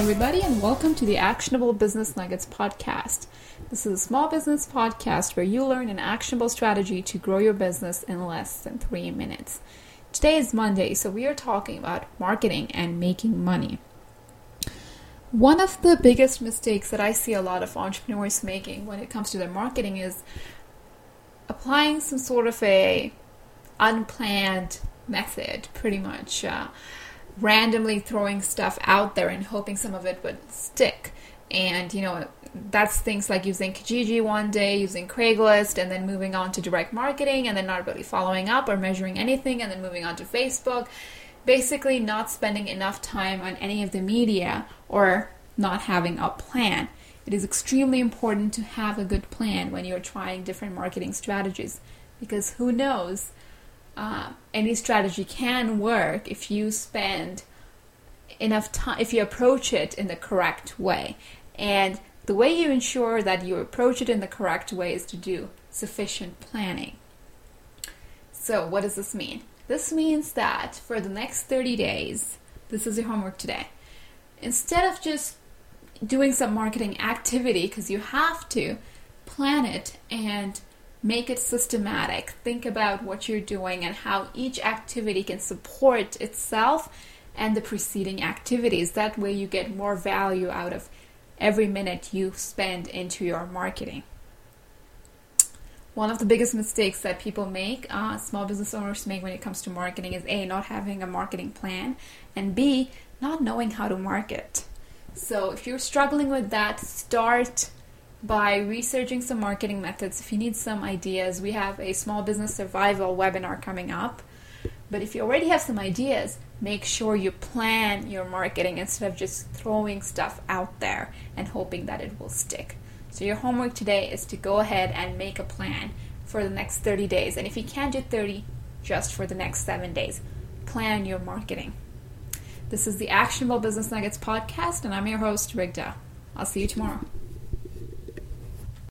everybody, and welcome to the Actionable Business Nuggets podcast. This is a small business podcast where you learn an actionable strategy to grow your business in less than 3 minutes. Today is Monday, so we are talking about marketing and making money. One of the biggest mistakes that I see a lot of entrepreneurs making when it comes to their marketing is applying some sort of a unplanned method, pretty much randomly throwing stuff out there and hoping some of it would stick. And that's things like using Kijiji one day, using Craigslist, and then moving on to direct marketing, and then not really following up or measuring anything, and then moving on to Facebook. Basically not spending enough time on any of the media or not having a plan. It is extremely important to have a good plan when you're trying different marketing strategies, because who knows, any strategy can work if you spend enough time, if you approach it in the correct way. And the way you ensure that you approach it in the correct way is to do sufficient planning. So what does this mean? This means that for the next 30 days, this is your homework today. Instead of just doing some marketing activity, because you have to plan it and make it systematic. Think about what you're doing and how each activity can support itself and the preceding activities. That way you get more value out of every minute you spend into your marketing. One of the biggest mistakes that people make, small business owners make when it comes to marketing is A, not having a marketing plan, and B, not knowing how to market. So if you're struggling with that, start by researching some marketing methods. If you need some ideas, we have a small business survival webinar coming up. But if you already have some ideas, make sure you plan your marketing instead of just throwing stuff out there and hoping that it will stick. So your homework today is to go ahead and make a plan for the next 30 days. And if you can't do 30, just for the next 7 days, plan your marketing. This is the Actionable Business Nuggets podcast, and I'm your host, Rigda. I'll see you tomorrow.